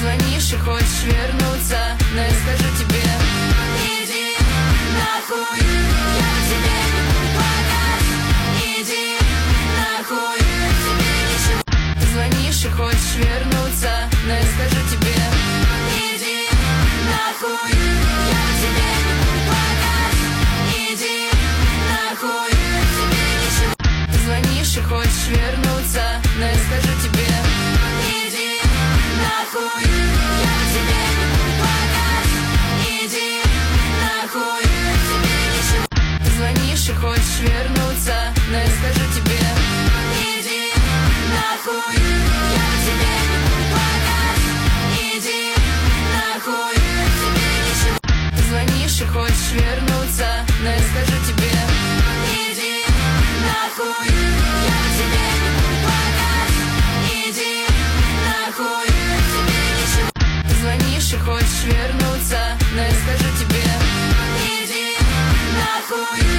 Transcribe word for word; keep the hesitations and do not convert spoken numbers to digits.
звонишь и хочешь вернуться, но я скажу тебе: иди нахуй, я тебе не показ. Иди нахуй, тебе ничего. Ты звонишь и хочешь вернуться, но я скажу тебе: иди нахуй, я тебе не показ. Иди нахуй, тебе ничего. Ты звонишь и хочешь вернуться, но я скажу тебе: иди нахуй, я тебе не показ. Иди нахуй, тебе ничего. Ты звонишь и хочешь вернуться, но я скажу тебе: иди нахуй, я тебе не показ. Иди нахуй, тебе ничего. Ты звонишь и хочешь вернуться, но я скажу тебе: иди нахуй, я тебе не показ. Иди нахуй, тебе ничего. Ты звонишь и хочешь вернуться, но я скажу тебе: иди нахуй, я тебе не показ. Иди нахуй, тебе ничего. Ты звонишь и хочешь вернуться, но я скажу тебе: иди нахуй, я тебе не показ. Иди нахуй, тебе ничего. Ты звонишь и хочешь вернуться, но я скажу тебе: иди нахуй, я тебе не показ. Иди нахуй, тебе ничего. Ты звонишь и хочешь вернуться, но я скажу тебе: иди нахуй.